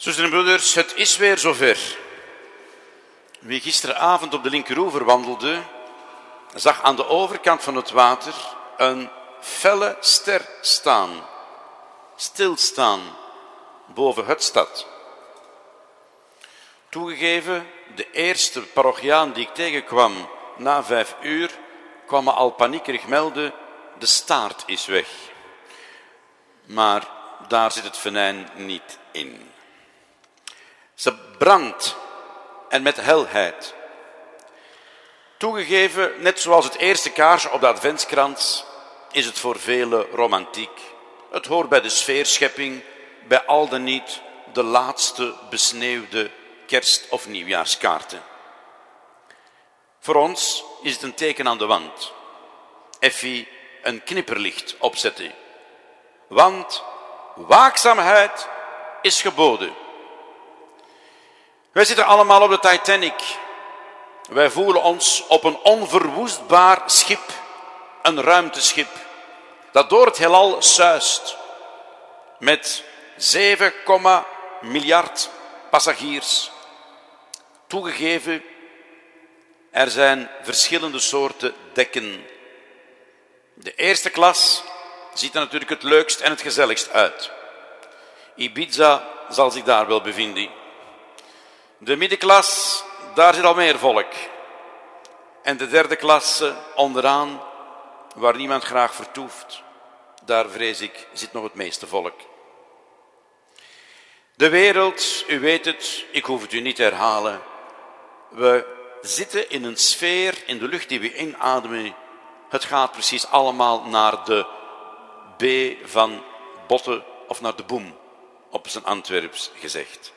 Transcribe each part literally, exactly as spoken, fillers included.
Zusters en broeders, het is weer zover. Wie gisteravond op de linkeroever wandelde, zag aan de overkant van het water een felle ster staan, stilstaan boven het stad. Toegegeven, de eerste parochiaan die ik tegenkwam na vijf uur, kwam me al paniekerig melden, de staart is weg. Maar daar zit het venijn niet in. Ze brandt en met helheid. Toegegeven, net zoals het eerste kaarsje op de adventskrans, is het voor velen romantiek. Het hoort bij de sfeerschepping, bij al dan niet de laatste besneeuwde kerst- of nieuwjaarskaarten. Voor ons is het een teken aan de wand. Effie een knipperlicht opzetten. Want waakzaamheid is geboden. Wij zitten allemaal op de Titanic. Wij voelen ons op een onverwoestbaar schip, een ruimteschip, dat door het heelal suist, met zeven miljard passagiers. Toegegeven, er zijn verschillende soorten dekken. De eerste klas ziet er natuurlijk het leukst en het gezelligst uit. Ibiza zal zich daar wel bevinden. De middenklas, daar zit al meer volk. En de derde klasse onderaan, waar niemand graag vertoeft, daar vrees ik zit nog het meeste volk. De wereld, u weet het, ik hoef het u niet te herhalen. We zitten in een sfeer, in de lucht die we inademen. Het gaat precies allemaal naar de B van Botte of naar de Boem, op zijn Antwerps gezegd.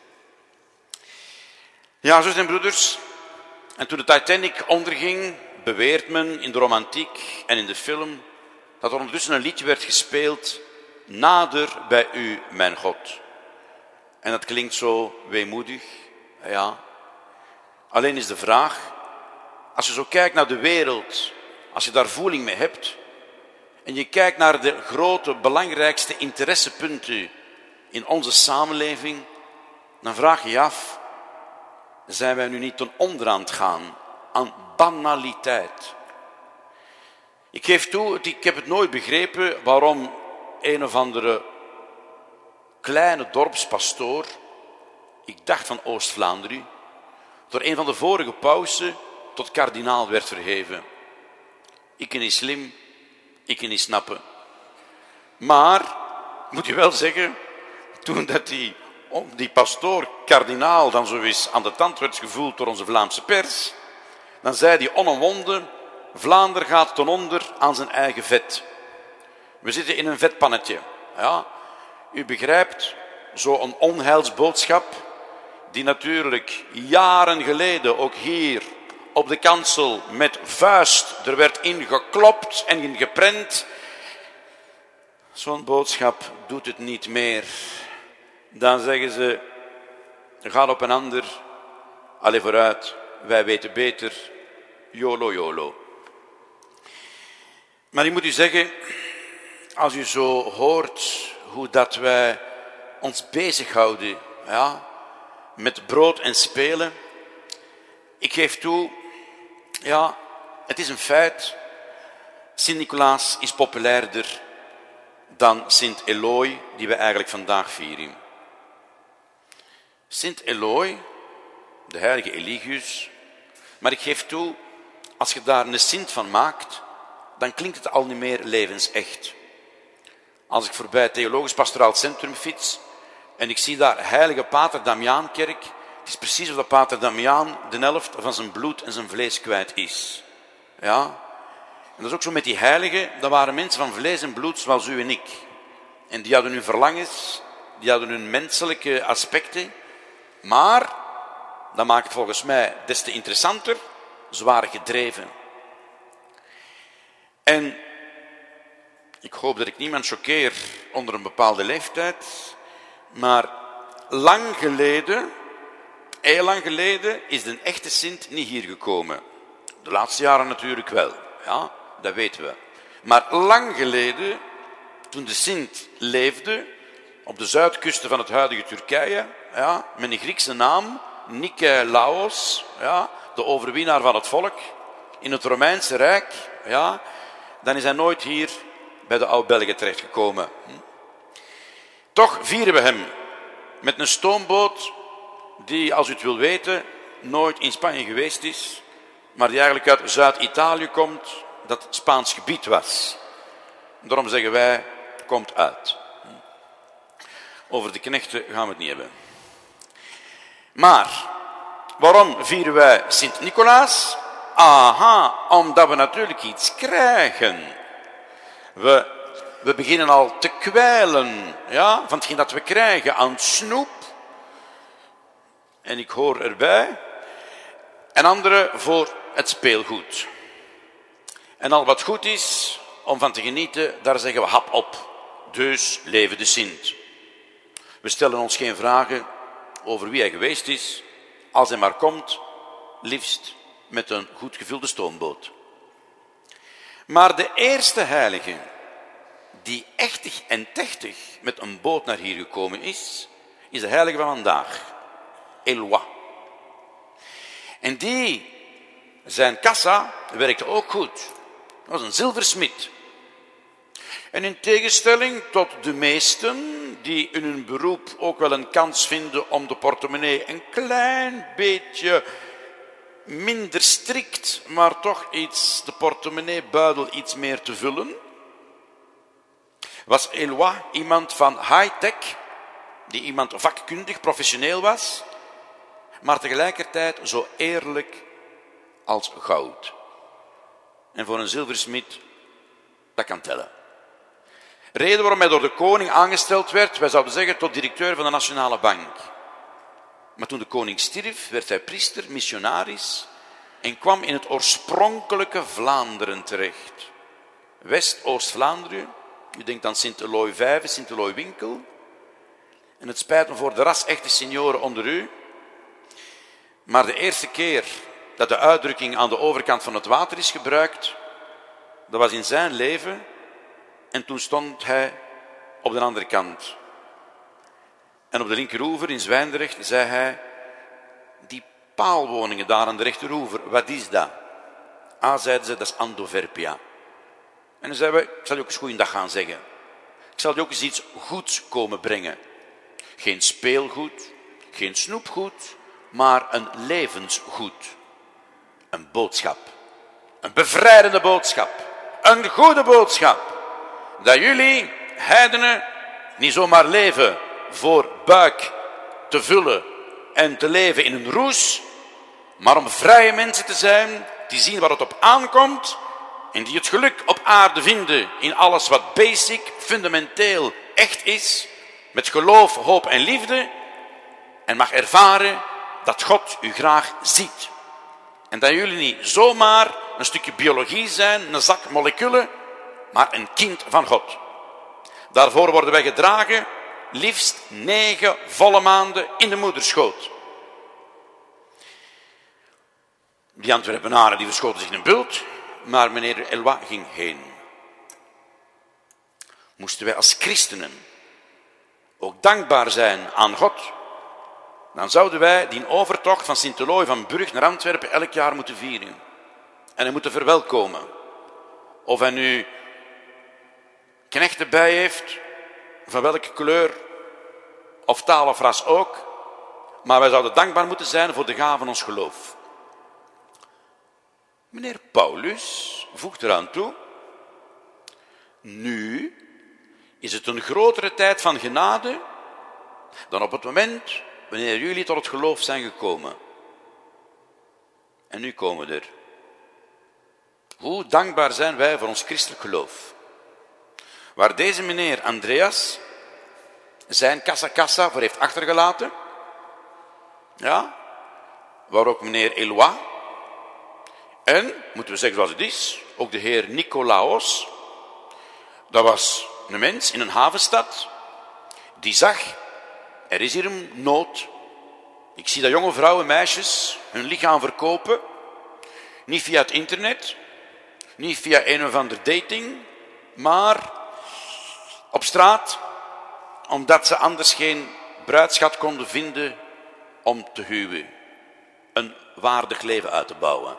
Ja, zusters en broeders, en toen de Titanic onderging, beweert men in de romantiek en in de film dat er ondertussen een liedje werd gespeeld, Nader bij u, mijn God. En dat klinkt zo weemoedig, ja. Alleen is de vraag, als je zo kijkt naar de wereld, als je daar voeling mee hebt, en je kijkt naar de grote, belangrijkste interessepunten in onze samenleving, dan vraag je je af, zijn wij nu niet ten onder aan het gaan aan banaliteit? Ik geef toe, ik heb het nooit begrepen waarom een of andere kleine dorpspastoor, ik dacht van Oost-Vlaanderen, door een van de vorige pausen tot kardinaal werd verheven. Ik kan niet slim, ik kan niet snappen. Maar, moet je wel zeggen, toen dat die, die pastoor, kardinaal, dan zo eens aan de tand werd gevoeld door onze Vlaamse pers, dan zei die onomwonden, Vlaanderen gaat ten onder aan zijn eigen vet. We zitten in een vetpannetje. Ja, u begrijpt, zo'n onheilsboodschap, die natuurlijk jaren geleden ook hier op de kansel met vuist er werd ingeklopt en ingeprent. Zo'n boodschap doet het niet meer. Dan zeggen ze, ga op een ander, allez vooruit, wij weten beter, yolo yolo. Maar ik moet u zeggen, als u zo hoort hoe dat wij ons bezighouden, ja, met brood en spelen, ik geef toe, ja, het is een feit, Sint-Nicolaas is populairder dan Sint-Eloi, die we eigenlijk vandaag vieren. Sint-Eloi, de heilige Eligius, maar ik geef toe, als je daar een Sint van maakt, dan klinkt het al niet meer levensecht. Als ik voorbij het Theologisch Pastoraal Centrum fiets en ik zie daar heilige Pater Damiaankerk, het is precies of dat Pater Damiaan de helft van zijn bloed en zijn vlees kwijt is. Ja? En dat is ook zo met die heiligen, dat waren mensen van vlees en bloed zoals u en ik. En die hadden hun verlangens, die hadden hun menselijke aspecten, maar, dat maakt het volgens mij des te interessanter, ze waren gedreven. En ik hoop dat ik niemand choqueer onder een bepaalde leeftijd, maar lang geleden, heel lang geleden, is de echte Sint niet hier gekomen. De laatste jaren natuurlijk wel, ja, dat weten we. Maar lang geleden, toen de Sint leefde, op de zuidkusten van het huidige Turkije, ja, met een Griekse naam, Nikolaos, ja, de overwinnaar van het volk, in het Romeinse Rijk, ja, dan is hij nooit hier bij de Oud-Belgen terechtgekomen. Toch vieren we hem met een stoomboot die, als u het wil weten, nooit in Spanje geweest is, maar die eigenlijk uit Zuid-Italië komt, dat Spaans gebied was. Daarom zeggen wij, komt uit. Over de knechten gaan we het niet hebben. Maar, waarom vieren wij Sint-Nicolaas? Aha, omdat we natuurlijk iets krijgen. We, we beginnen al te kwijlen, ja, van hetgeen dat we krijgen aan snoep. En ik hoor erbij. En anderen voor het speelgoed. En al wat goed is om van te genieten, daar zeggen we hap op. Dus leven de Sint. We stellen ons geen vragen over wie hij geweest is, als hij maar komt, liefst met een goed gevulde stoomboot. Maar de eerste heilige die echtig en techtig met een boot naar hier gekomen is, is de heilige van vandaag, Éloi. En die, zijn kassa, werkte ook goed. Dat was een zilversmid. En in tegenstelling tot de meesten die in hun beroep ook wel een kans vinden om de portemonnee een klein beetje minder strikt, maar toch iets, de portemonneebuidel iets meer te vullen, was Éloi iemand van high-tech, die iemand vakkundig, professioneel was, maar tegelijkertijd zo eerlijk als goud. En voor een zilversmid, dat kan tellen. Reden waarom hij door de koning aangesteld werd, wij zouden zeggen tot directeur van de Nationale Bank. Maar toen de koning stierf, werd hij priester, missionaris en kwam in het oorspronkelijke Vlaanderen terecht. West-Oost-Vlaanderen, u denkt aan Sint-Eloi-Vijve, Sint-Eloi-Winkel. En het spijt me voor de ras-echte senioren onder u, maar de eerste keer dat de uitdrukking aan de overkant van het water is gebruikt, dat was in zijn leven. En toen stond hij op de andere kant. En op de linkeroever in Zwijndrecht zei hij, die paalwoningen daar aan de rechteroever, wat is dat? Ah, zeiden ze, dat is Andoverpia. En dan zeiden we, ik zal je ook eens goeiedag gaan zeggen. Ik zal je ook eens iets goeds komen brengen. Geen speelgoed, geen snoepgoed, maar een levensgoed. Een boodschap. Een bevrijdende boodschap. Een goede boodschap. Dat jullie, heidenen, niet zomaar leven voor buik te vullen en te leven in een roes, maar om vrije mensen te zijn, die zien waar het op aankomt en die het geluk op aarde vinden in alles wat basic, fundamenteel, echt is, met geloof, hoop en liefde, en mag ervaren dat God u graag ziet. En dat jullie niet zomaar een stukje biologie zijn, een zak moleculen, maar een kind van God. Daarvoor worden wij gedragen, liefst negen volle maanden in de moederschoot. Die Antwerpenaren die verschoten zich in een bult, maar meneer Éloi ging heen. Moesten wij als christenen ook dankbaar zijn aan God, dan zouden wij die overtocht van Sint-Eloi van Brugge naar Antwerpen elk jaar moeten vieren. En hem moeten verwelkomen. Of hij nu knechten bij heeft, van welke kleur of taal of ras ook, maar wij zouden dankbaar moeten zijn voor de gave van ons geloof. Meneer Paulus voegt eraan toe, nu is het een grotere tijd van genade dan op het moment wanneer jullie tot het geloof zijn gekomen. En nu komen we er. Hoe dankbaar zijn wij voor ons christelijk geloof. Waar deze meneer Andreas zijn kassa kassa voor heeft achtergelaten. Ja, waar ook meneer Éloi. En, moeten we zeggen zoals het is, ook de heer Nikolaos. Dat was een mens in een havenstad die zag, er is hier een nood. Ik zie dat jonge vrouwen, meisjes, hun lichaam verkopen. Niet via het internet, niet via een of ander dating, maar op straat, omdat ze anders geen bruidschat konden vinden om te huwen. Een waardig leven uit te bouwen.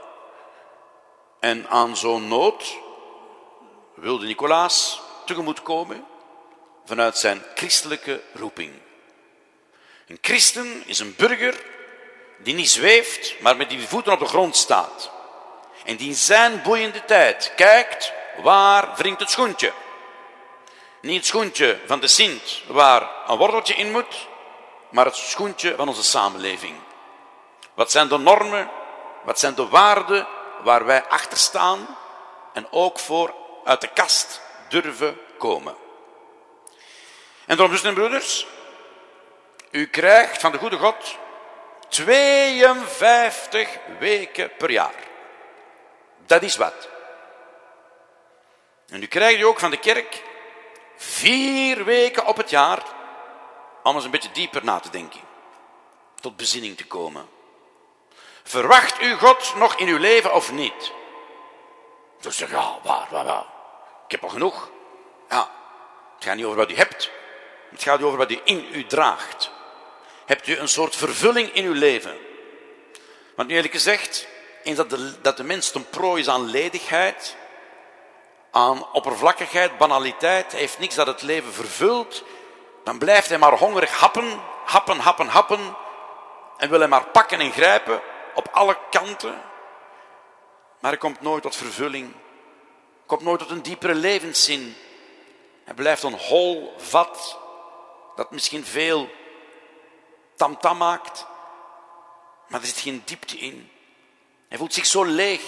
En aan zo'n nood wilde Nicolaas tegemoetkomen vanuit zijn christelijke roeping. Een christen is een burger die niet zweeft, maar met die voeten op de grond staat. En die in zijn boeiende tijd kijkt, waar wringt het schoentje? Niet het schoentje van de Sint, waar een worteltje in moet, maar het schoentje van onze samenleving. Wat zijn de normen, wat zijn de waarden waar wij achter staan en ook voor uit de kast durven komen. En daarom, zusters en broeders, u krijgt van de goede God tweeënvijftig weken per jaar. Dat is wat. En u krijgt u ook van de kerk vier weken op het jaar om eens een beetje dieper na te denken. Tot bezinning te komen. Verwacht u God nog in uw leven of niet? Dus zeg, ja, waar, waar, waar. Ik heb al genoeg. Ja, het gaat niet over wat u hebt. Het gaat over wat u in u draagt. Hebt u een soort vervulling in uw leven? Want nu eerlijk gezegd, eens dat de, dat de mens ten prooi is aan ledigheid, aan oppervlakkigheid, banaliteit, heeft niks dat het leven vervult, dan blijft hij maar hongerig happen, happen, happen, happen, en wil hij maar pakken en grijpen op alle kanten. Maar hij komt nooit tot vervulling, komt nooit tot een diepere levenszin. Hij blijft een hol vat, dat misschien veel tamtam maakt, maar er zit geen diepte in. Hij voelt zich zo leeg.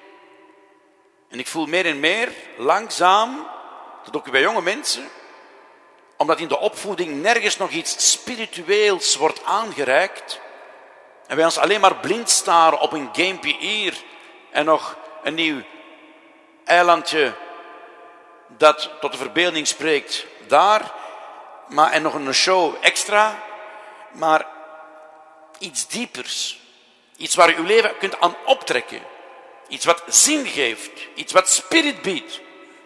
En ik voel meer en meer, langzaam, dat ook bij jonge mensen, omdat in de opvoeding nergens nog iets spiritueels wordt aangereikt, en wij ons alleen maar blind staren op een gamepje hier en nog een nieuw eilandje dat tot de verbeelding spreekt daar, maar, en nog een show extra, maar iets diepers. Iets waar je uw leven kunt aan optrekken. Iets wat zin geeft. Iets wat spirit biedt.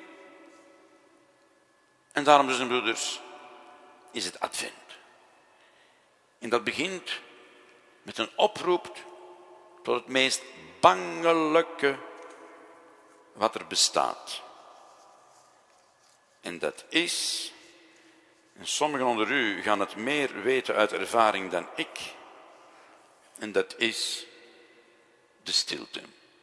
En daarom, dus, broeders, is het Advent. En dat begint met een oproep tot het meest bangelijke wat er bestaat. En dat is, en sommigen onder u gaan het meer weten uit ervaring dan ik, en dat is de stilte.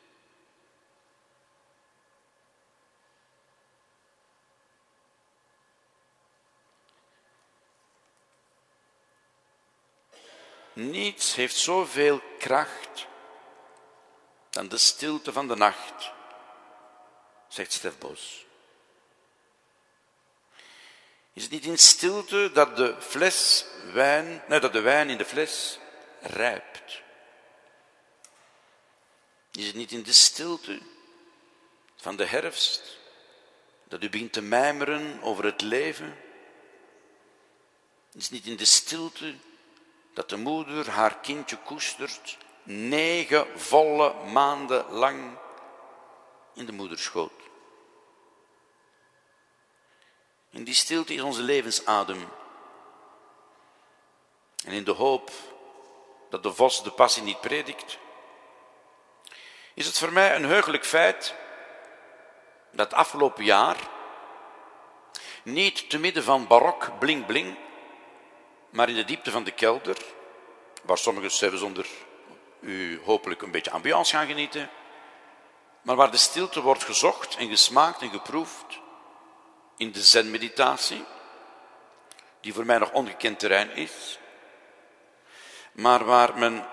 Niets heeft zoveel kracht dan de stilte van de nacht, zegt Stef Bos. Is het niet in stilte dat de fles wijn, nee, dat de wijn in de fles rijpt? Is het niet in de stilte van de herfst dat u begint te mijmeren over het leven? Is het niet in de stilte dat de moeder haar kindje koestert, negen volle maanden lang in de moederschoot? In die stilte is onze levensadem. En in de hoop dat de vos de passie niet predikt, is het voor mij een heugelijk feit dat afgelopen jaar niet te midden van barok bling bling, maar in de diepte van de kelder, waar sommigen zelfs onder u hopelijk een beetje ambiance gaan genieten, maar waar de stilte wordt gezocht en gesmaakt en geproefd in de zen-meditatie, die voor mij nog ongekend terrein is, maar waar men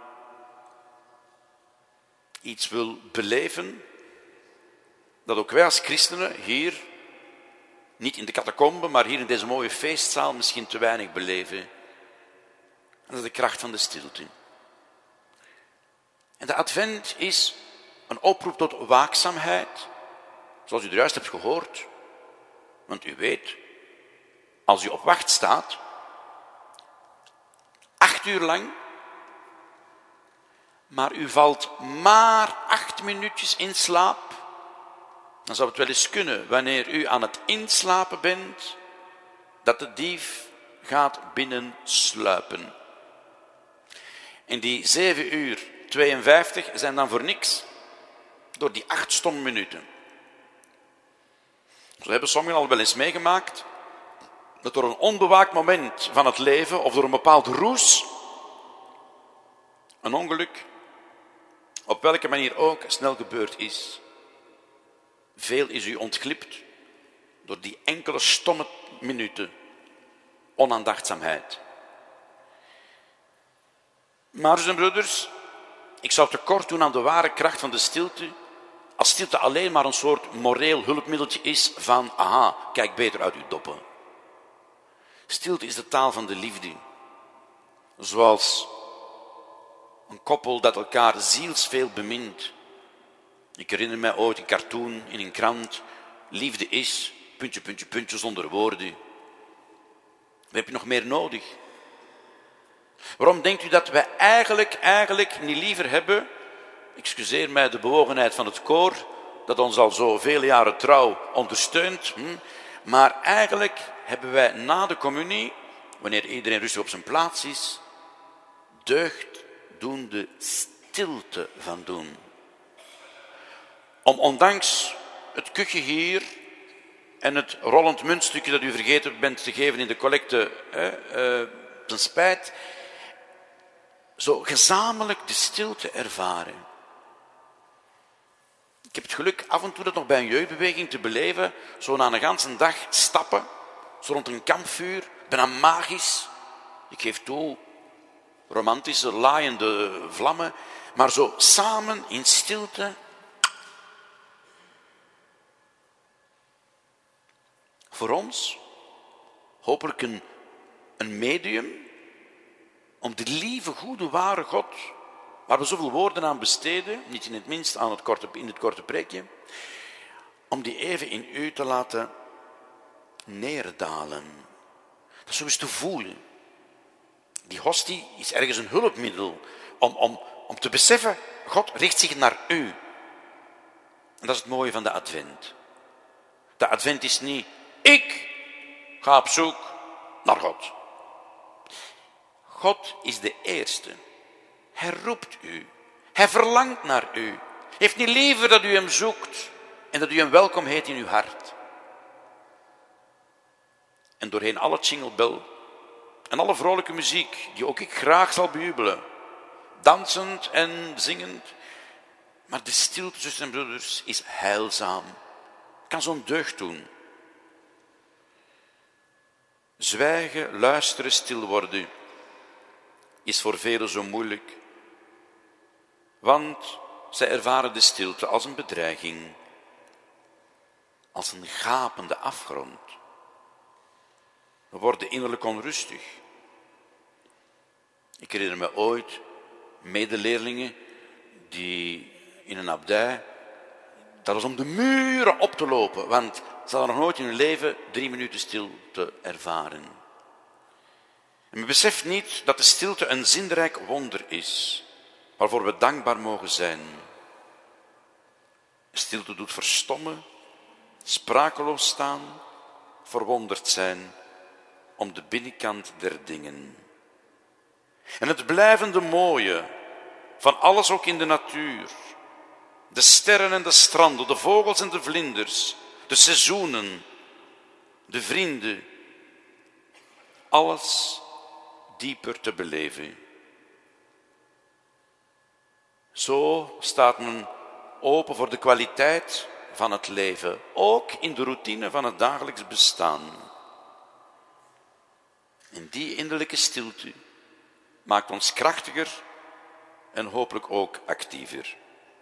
iets wil beleven dat ook wij als christenen hier, niet in de catacomben, maar hier in deze mooie feestzaal misschien te weinig beleven. En dat is de kracht van de stilte. En de Advent is een oproep tot waakzaamheid, zoals u er juist hebt gehoord. Want u weet, als u op wacht staat, acht uur lang, maar u valt maar acht minuutjes in slaap, dan zou het wel eens kunnen, wanneer u aan het inslapen bent, dat de dief gaat binnensluipen. En die zeven uur tweeënvijftig zijn dan voor niks. Door die acht stomme minuten. Zo hebben sommigen al wel eens meegemaakt dat door een onbewaakt moment van het leven of door een bepaald roes, een ongeluk, op welke manier ook, snel gebeurd is. Veel is u ontglipt door die enkele stomme minuten onaandachtzaamheid. Maar, zussen en broeders, ik zou tekort doen aan de ware kracht van de stilte, als stilte alleen maar een soort moreel hulpmiddeltje is van, aha, kijk beter uit uw doppen. Stilte is de taal van de liefde. Zoals een koppel dat elkaar zielsveel bemint. Ik herinner mij ooit een cartoon in een krant. Liefde is, puntje, puntje, puntje, zonder woorden. Wat heb je nog meer nodig? Waarom denkt u dat wij eigenlijk, eigenlijk niet liever hebben, excuseer mij de bewogenheid van het koor, dat ons al zo vele jaren trouw ondersteunt, hm? maar eigenlijk hebben wij na de communie, wanneer iedereen rustig op zijn plaats is, deugddoende stilte van doen. Om ondanks het kuchje hier en het rollend muntstukje dat u vergeten bent te geven in de collecte, eh, eh, ten spijt, zo gezamenlijk de stilte ervaren. Ik heb het geluk af en toe dat nog bij een jeugdbeweging te beleven, zo na een ganse dag stappen, zo rond een kampvuur, bijna magisch. Ik geef toe, romantische, laaiende vlammen, maar zo samen in stilte. Voor ons, hopelijk een, een medium, om de lieve, goede, ware God, waar we zoveel woorden aan besteden, niet in het minst aan het korte, in het korte preekje, om die even in u te laten neerdalen. Dat is zo eens te voelen. Die hostie is ergens een hulpmiddel om, om, om te beseffen, God richt zich naar u. En dat is het mooie van de advent. De advent is niet, ik ga op zoek naar God. God is de eerste. Hij roept u. Hij verlangt naar u. Hij heeft niet liever dat u hem zoekt en dat u hem welkom heet in uw hart. En doorheen alle jinglebel en alle vrolijke muziek, die ook ik graag zal bejubelen, dansend en zingend, maar de stilte, zusters en broeders, is heilzaam. Kan zo'n deugd doen. Zwijgen, luisteren, stil worden is voor velen zo moeilijk, want zij ervaren de stilte als een bedreiging, als een gapende afgrond. We worden innerlijk onrustig. Ik herinner me ooit medeleerlingen die in een abdij, dat was om de muren op te lopen, want ze hadden nog nooit in hun leven drie minuten stilte ervaren. En men beseft niet dat de stilte een zinrijk wonder is, waarvoor we dankbaar mogen zijn. Stilte doet verstommen, sprakeloos staan, verwonderd zijn om de binnenkant der dingen. En het blijvende mooie van alles ook in de natuur, de sterren en de stranden, de vogels en de vlinders, de seizoenen, de vrienden, alles dieper te beleven. Zo staat men open voor de kwaliteit van het leven, ook in de routine van het dagelijks bestaan. En die innerlijke stilte maakt ons krachtiger en hopelijk ook actiever.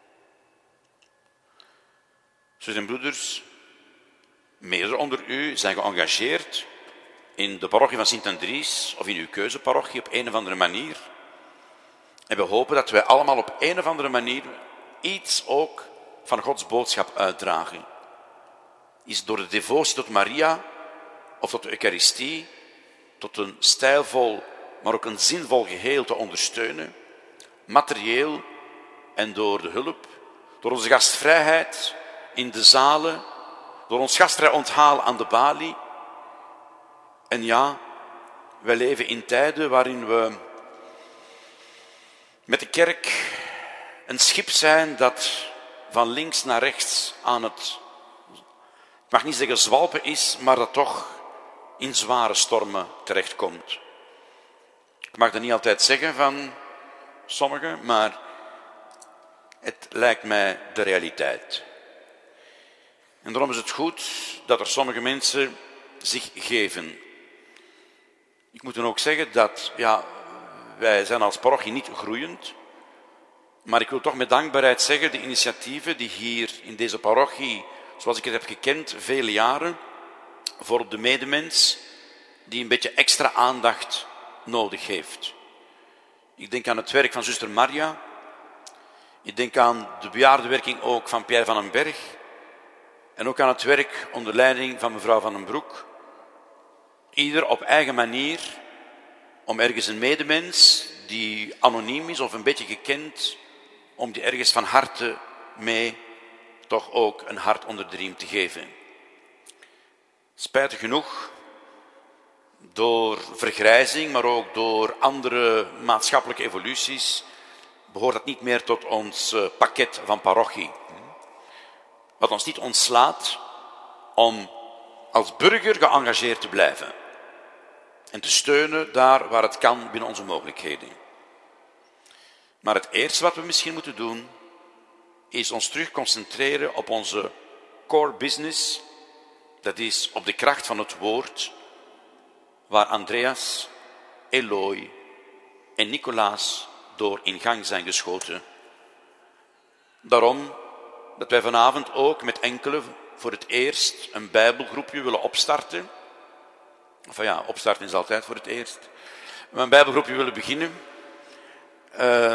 Zusters en broeders, meerdere onder u zijn geëngageerd in de parochie van Sint-Andries of in uw keuzeparochie op een of andere manier. En we hopen dat wij allemaal op een of andere manier iets ook van Gods boodschap uitdragen. Is door de devotie tot Maria of tot de Eucharistie, tot een stijlvol, maar ook een zinvol geheel te ondersteunen, materieel en door de hulp, door onze gastvrijheid in de zalen, door ons gastvrij onthaal aan de balie. En ja, wij leven in tijden waarin we met de kerk een schip zijn dat van links naar rechts aan het, ik mag niet zeggen zwalpen is, maar dat toch in zware stormen terechtkomt. Ik mag dat niet altijd zeggen van sommigen, maar het lijkt mij de realiteit. En daarom is het goed dat er sommige mensen zich geven. Ik moet dan ook zeggen dat, ja, wij zijn als parochie niet groeiend, maar ik wil toch met dankbaarheid zeggen, de initiatieven die hier in deze parochie, zoals ik het heb gekend, vele jaren, voor de medemens, die een beetje extra aandacht nodig heeft. Ik denk aan het werk van zuster Maria, ik denk aan de bejaardenwerking ook van Pierre van den Berg, en ook aan het werk onder leiding van mevrouw Van den Broek. Ieder op eigen manier om ergens een medemens die anoniem is of een beetje gekend, om die ergens van harte mee toch ook een hart onder de riem te geven. Spijtig genoeg, door vergrijzing, maar ook door andere maatschappelijke evoluties, behoort dat niet meer tot ons pakket van parochie. Wat ons niet ontslaat om als burger geëngageerd te blijven en te steunen daar waar het kan binnen onze mogelijkheden. Maar het eerste wat we misschien moeten doen, is ons terug concentreren op onze core business, dat is op de kracht van het woord, waar Andreas, Eloy en Nicolaas door in gang zijn geschoten. Daarom dat wij vanavond ook met enkele voor het eerst een bijbelgroepje willen opstarten. Enfin ja, opstarten is altijd voor het eerst. Maar een bijbelgroepje willen beginnen. Uh,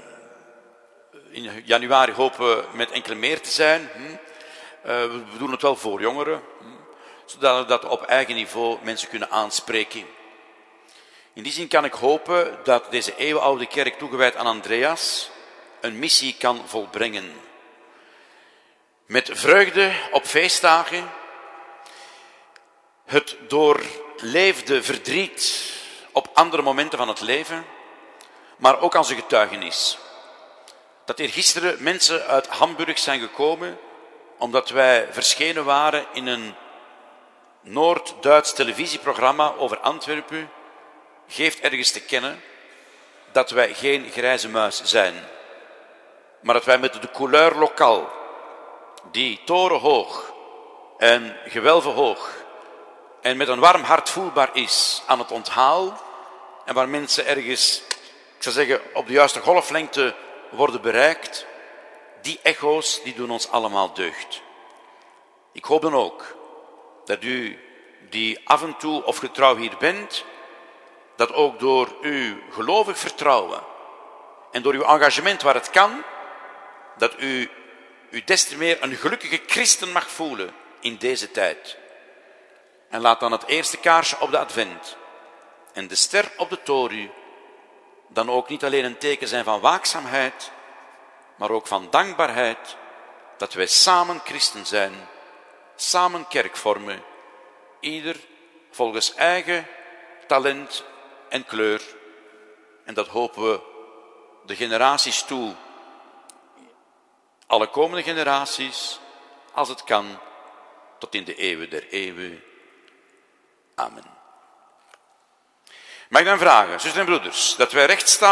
in januari hopen we met enkele meer te zijn. Hm. Uh, we doen het wel voor jongeren. Hm. Zodat we dat op eigen niveau mensen kunnen aanspreken. In die zin kan ik hopen dat deze eeuwenoude kerk toegewijd aan Andreas een missie kan volbrengen. Met vreugde op feestdagen, het doorleefde verdriet op andere momenten van het leven, maar ook als een getuigenis. Dat er gisteren mensen uit Hamburg zijn gekomen, omdat wij verschenen waren in een Noord-Duits televisieprogramma over Antwerpen, geeft ergens te kennen dat wij geen grijze muis zijn, maar dat wij met de couleur lokaal, die torenhoog en gewelvenhoog en met een warm hart voelbaar is aan het onthaal en waar mensen ergens, ik zou zeggen, op de juiste golflengte worden bereikt, die echo's die doen ons allemaal deugd. Ik hoop dan ook dat u die af en toe of getrouw hier bent, dat ook door uw gelovig vertrouwen en door uw engagement waar het kan, dat u u des te meer een gelukkige christen mag voelen in deze tijd. En laat dan het eerste kaarsje op de advent en de ster op de toren dan ook niet alleen een teken zijn van waakzaamheid, maar ook van dankbaarheid dat wij samen christen zijn, samen kerk vormen, ieder volgens eigen talent en kleur. En dat hopen we de generaties toe, alle komende generaties, als het kan, tot in de eeuwen der eeuwen. Amen. Mag ik dan vragen, zusters en broeders, dat wij recht staan